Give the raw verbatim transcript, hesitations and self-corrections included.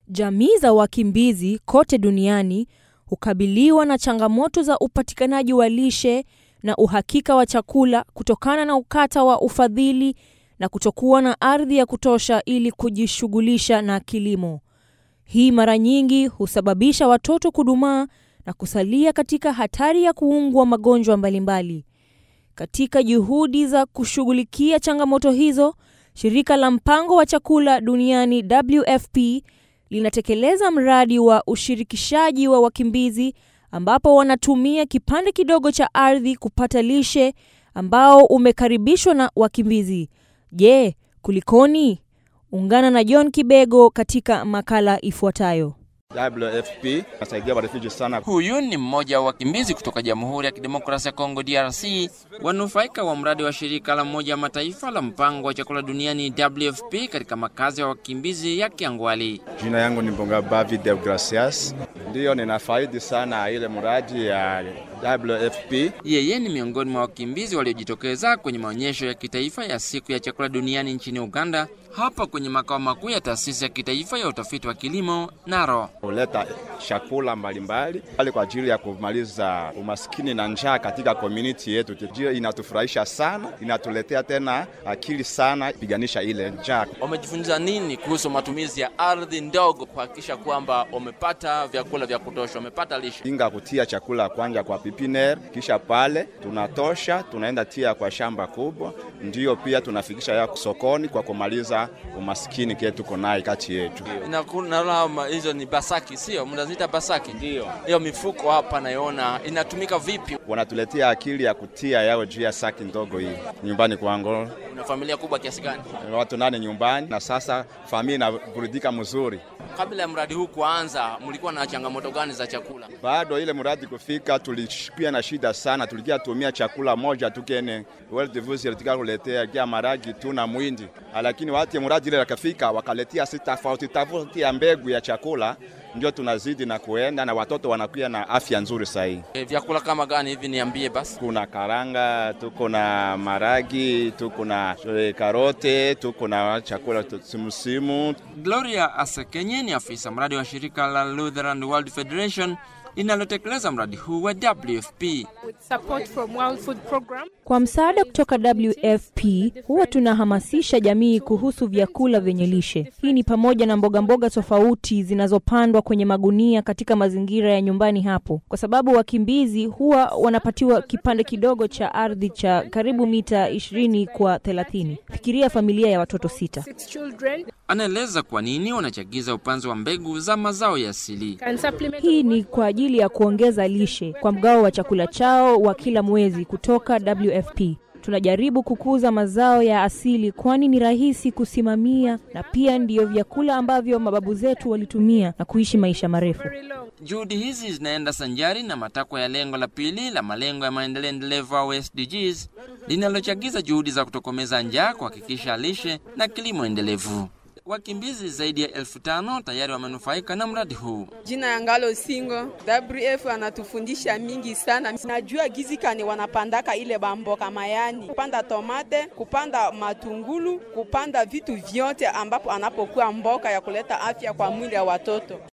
Jamii za wakimbizi kote duniani hukabiliwa na changamoto za upatikanaji wa lishe na uhakika wa chakula kutokana na ukata wa ufadhili na kutokuwa na ardhi ya kutosha ili kujishughulisha na kilimo. Hii mara nyingi husababisha watoto kudumaa na kusalia katika hatari ya kuungua magonjwa mbalimbali. Katika juhudi za kushughulikia changamoto hizo, shirika la mpango wa chakula duniani W F P linatekeleza mradi wa ushirikishaji wa wakimbizi ambapo wanatumia kipande kidogo cha ardhi kupata lishe ambao umekaribishwa na wakimbizi. Je, kulikoni? Ungana na John Kibego katika makala ifuatayo. W F P nasaidia warefugee sana. Huyu ni mmoja wa wakimbizi kutoka Jamhuri ya Kidemokrasia ya Kongo D R C, wanufaika wa mradi wa shirika la Umoja wa Mataifa la mpango wa chakula duniani W F P katika makazi ya wakimbizi ya Kiangwali. Jina yangu ni Mbonga Bavi de Gracias. Ndio ninafaidi sana ile mradi ya W F P. Yeye ni miongoni mwa wakimbizi waliojitokeza kwenye maonyesho ya kitaifa ya siku ya chakula duniani nchini Uganda, hapa kwenye makao makuu ya taasisi ya kitaifa ya utafiti wa kilimo Naro. Huleta chakula mbalimbali pale kwa ajili ya kumaliza umaskini na njaa katika community yetu. Ndio inatufurahisha sana, inatuletea tena akili sana piganisha ile njaa. Wamejifunza nini kuhusu matumizi ya ardhi ndogo kuhakikisha kwamba wamepata vyakula vya kutosha, wamepata lishe? Kinga kutia chakula kwanza kwa pipiner, kisha pale tunatosha, tunaenda tia kwa shamba kubwa, ndio pia tunafikisha ya sokoni kwa kumaliza umaskini ketu konai kati yetu. Inakuwa hizo ni basaki, sio? Mnaziita basaki? Ndio. Hiyo mifuko hapa naiona inatumika vipi? Wanatuletea akili ya kutia yao juu ya saki ndogo hii. Nyumbani kwangu. Una familia kubwa kiasi gani? Watu nane nyumbani na sasa familia inaburudika mzuri. Kabla ya mradi huu kuanza, mlikuwa na changamoto gani za chakula? Bado ile mradi kufika tulikuwa na shida sana, tulikia tumia chakula moja tukene. World Food ilitaka kuletea kia maragi tu na mwindi. Lakini wakati mradi ile ukafika wakaletea sita tofauti tofauti ya mbegu ya chakula, ndio tunazidi na kuenda na watoto wanakuwa na afya nzuri sahihi. E, vyakula kama gani hivi niambie basi? Kuna karanga, tuko na maragi, tuko na karote, tuko na chakula msimu. Gloria Asekenye ni afisa mradi wa shirika la Lutheran World Federation inalotekeleza mradi huu wa W F P. Kwa msaada kutoka W F P, huwa tunahamasisha jamii kuhusu vyakula vyenye lishe. Hii ni pamoja na mboga mboga tofauti zinazopandwa kwenye magunia katika mazingira ya nyumbani hapo. Kwa sababu wakimbizi huwa wanapatiwa kipande kidogo cha ardhi cha karibu mita ishirini kwa thelathini. Fikiria familia ya watoto sita. Anaeleza kwa nini wanachagiza upanzi wa mbegu za mazao ya asili. Hii ni kwa ajili ya kuongeza lishe kwa mgao wa chakula chao wa kila mwezi kutoka W F P. Tunajaribu kukuza mazao ya asili kwani ni rahisi kusimamia na pia ndio vyakula ambavyo mababu zetu walitumia na kuishi maisha marefu. Juhudi hizi zinaenda sanjari na matakwa ya lengo la pili la malengo ya maendeleo endelevu au S D Gs linalochagiza juhudi za kutokomeza njaa, kuhakikisha lishe na kilimo endelevu. Wakimbizi zaidi ya elfu tano tayari wamenufaika na mradi huu. Jina Yangalo Singo, W F anatufundisha mingi sana. Najua gizikani wanapandaka ile bamboka mayani, kupanda tomate, kupanda matungulu, kupanda vitu vyote ambapo anapokuwa mboka ya kuleta afya kwa mwili ya watoto.